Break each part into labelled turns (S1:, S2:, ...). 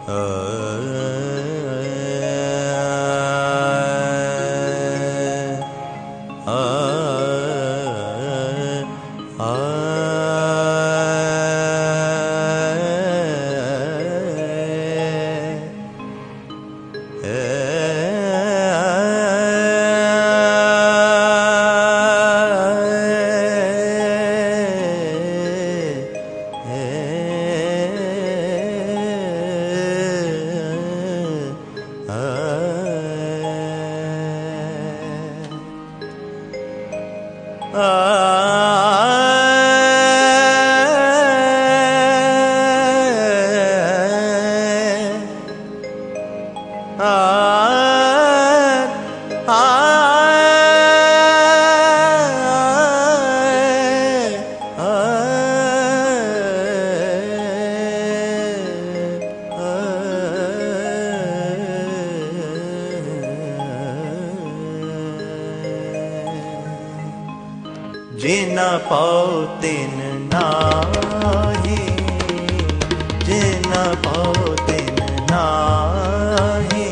S1: जिना पाओ तिन नाही, जिना पाओ तिन नाही,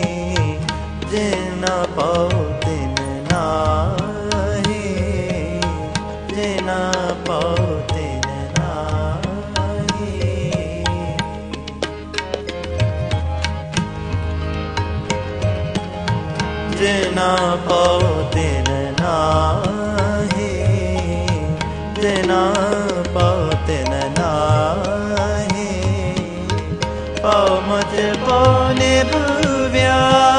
S1: जिना पाओ तिन नाही, जिना पाओ तिन नाही, जिना पाओ तिन नाही, जिना पाओ तिन नाही, पाओ मुझ पाने भुव्या,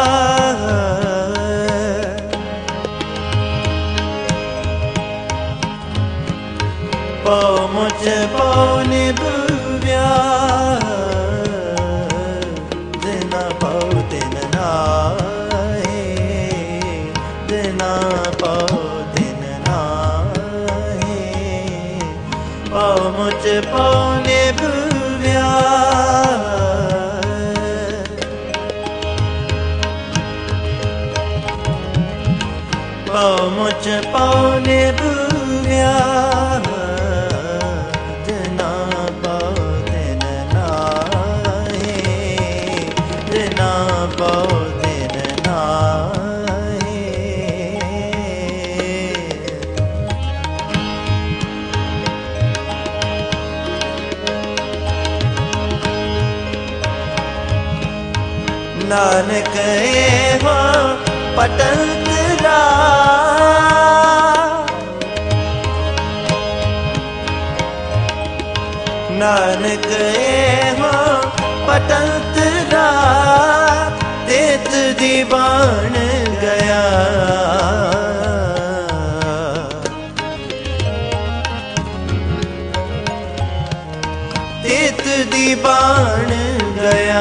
S1: पाओ मुझ पाने भुव्या, जिना पाओ तिन नाही, जिना पाओ तिन नाही, पाओ मुझ पाने भुव्या, पाओ मुझ पाने भुव्या, जिना पाओ तिन नाही, जिना पाओ तिन नाही, नानक एहो पटंतरा, नानक एहो पटंतरा, तेत दीवान गया, तेत दीवान गया,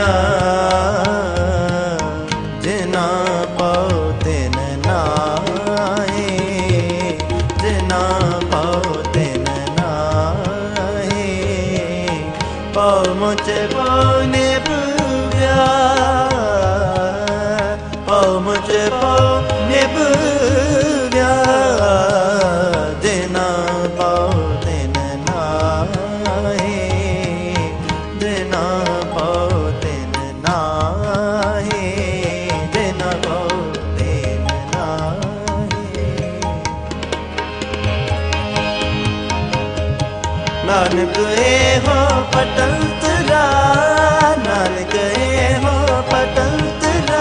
S1: जिना पाओ तिन नाही, जिना पाओ तिन नाही, पाओ मुझ पाने भुव्या, पाओ मुझ पाने भुव्या, जिना पाओ तिन नाही, जिना पाओ तिन नाही, जिना पाओ तिन नाही, नानक एहो पटंतरा, नानक एहो पटंतरा,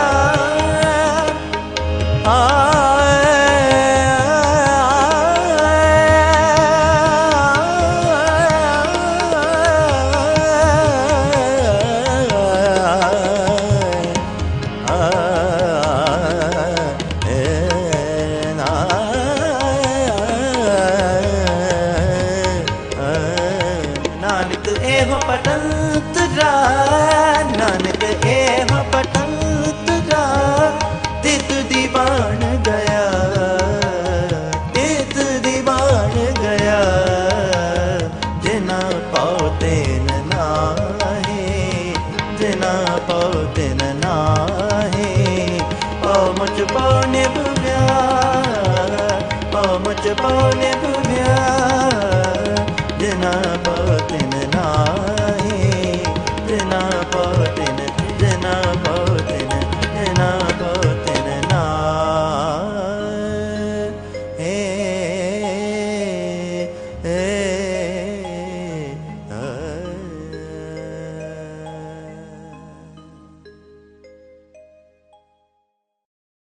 S1: नानक एहो पटंतरा, नानक एहो पटंतरा, तित दीवान गया, तित दीवान गया, जिना पाओ तिन नाही, जिना पाओ तिन नाही, पाओ मुझ पाने भुव्या, पाओ मुझ पाने भुव्या, जिना